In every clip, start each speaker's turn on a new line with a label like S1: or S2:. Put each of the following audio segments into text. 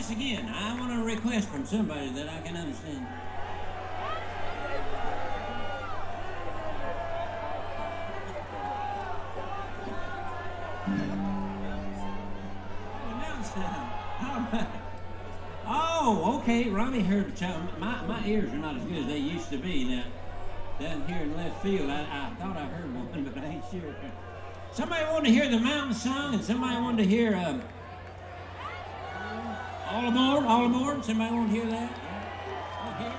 S1: once again, I want a request from somebody that I can understand. All right. Oh, okay. Ronnie heard the child. My ears are not as good as they used to be. Now, down here in left field, I thought I heard one, but I ain't sure. Somebody wanted to hear the mountain song, and somebody wanted to hear All Aboard, All Aboard. Somebody want to hear that? Okay.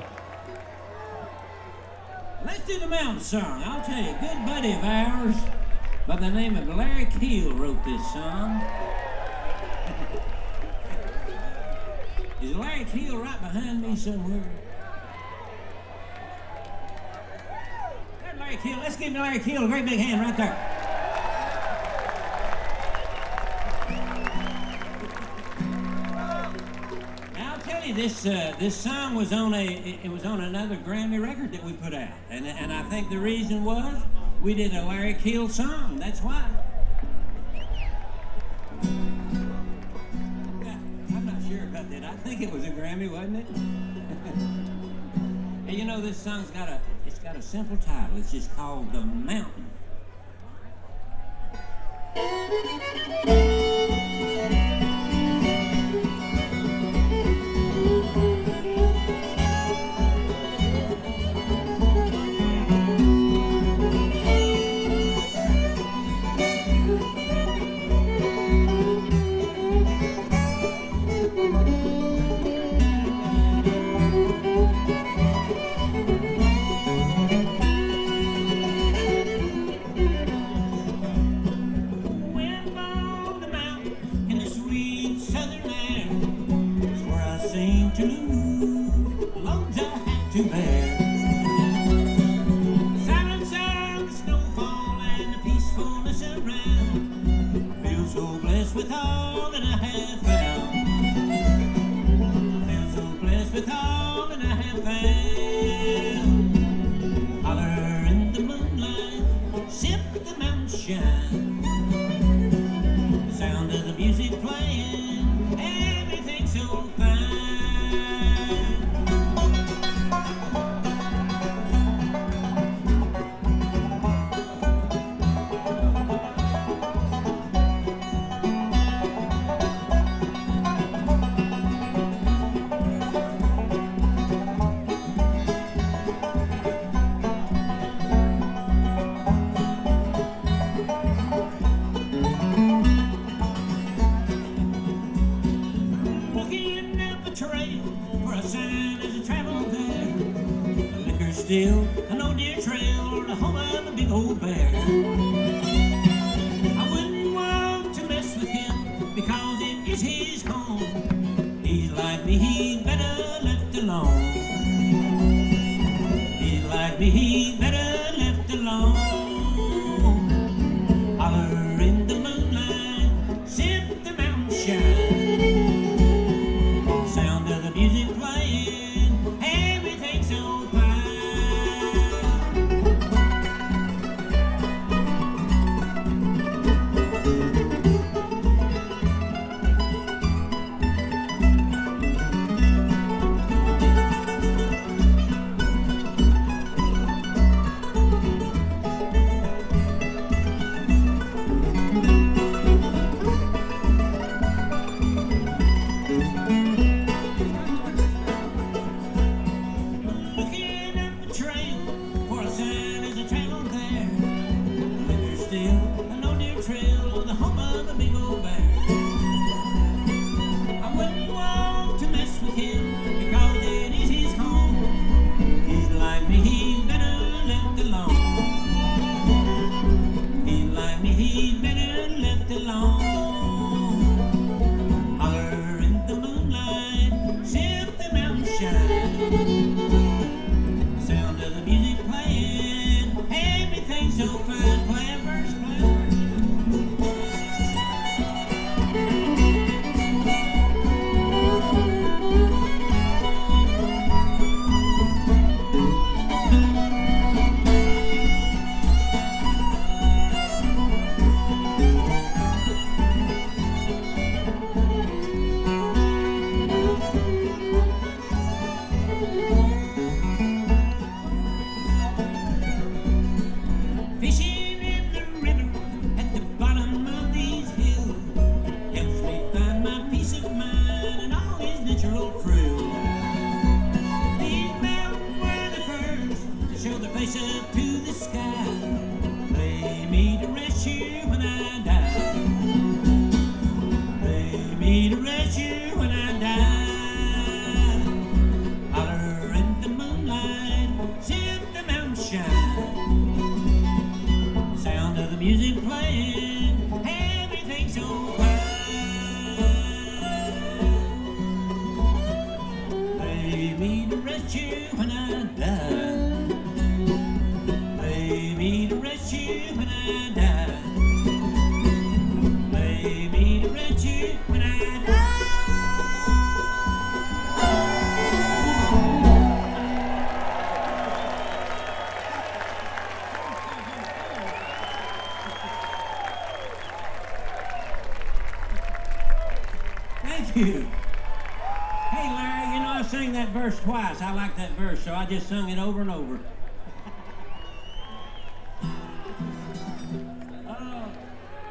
S1: Let's do the mountain song. I'll tell you, a good buddy of ours by the name of Larry Keel wrote this song. Is Larry Keel right behind me somewhere? There's Larry Keel. Let's give Larry Keel a great big hand right there. Now I'll tell you, this song was on another Grammy record that we put out, and I think the reason was we did a Larry Keel song. That's why. I think it was a Grammy, wasn't it? And you know, this song's got a simple title. It's just called The Mountain. Still, an old deer trail, the home of the big old bear. I wouldn't want to mess with him because it is his home. He's like me, he better left alone. He's like me, he better left alone. Holler in the moonlight, sip the mountain shine. Sound of the music playing, everything's so fine. Give me the red shirt when I die. Thank you. Hey, Larry, you know, I sang that verse twice. I like that verse, so I just sung it over and over.